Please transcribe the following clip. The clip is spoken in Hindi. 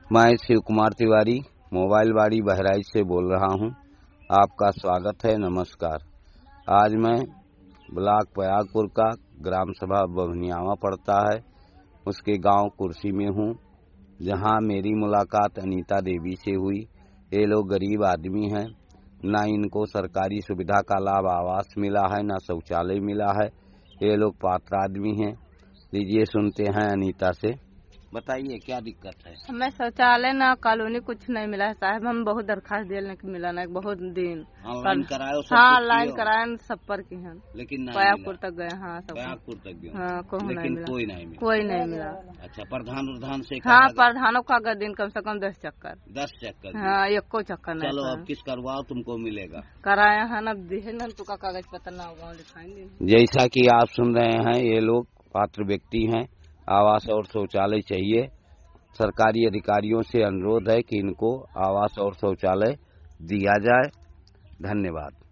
मैं शिव कुमार तिवारी मोबाइल बाड़ी बहराइच से बोल रहा हूं। आपका स्वागत है। नमस्कार। आज मैं ब्लॉक प्रयागपुर का ग्राम सभा बभनियावा पड़ता है, उसके गांव कुर्सी में हूं, जहां मेरी मुलाकात अनीता देवी से हुई। ये लोग गरीब आदमी हैं, ना इनको सरकारी सुविधा का लाभ आवास मिला है, ना शौचालय मिला है। ये लोग पात्र आदमी हैं। लीजिए सुनते हैं अनीता से। बताइए क्या दिक्कत है? हमें शौचालय ना कॉलोनी कुछ नहीं मिला है साहब। हम बहुत दरखास्त दिए मिला ना बहुत दिन। ऑनलाइन करायो? हाँ ऑनलाइन कराए सब पर की हैं, लेकिन प्रयागपुर तक गए। हाँ सब प्रयागपुर तक गए। हाँ लेकिन कोई नहीं मिला। कोई नहीं मिला। अच्छा, प्रधान से? हाँ प्रधानों का अगर दिन कम से कम 10 चक्कर। 10 चक्कर? हाँ एको चक्कर नहीं। चलो अब किस करवाओ, तुमको मिलेगा। कराया है ना, दिहे ना तो का कागज पत्र ना होगा लिखाएंगे। जैसा कि आप सुन रहे हैं, ये लोग पात्र व्यक्ति हैं। आवास और शौचालय चाहिए। सरकारी अधिकारियों से अनुरोध है कि इनको आवास और शौचालय दिया जाए। धन्यवाद।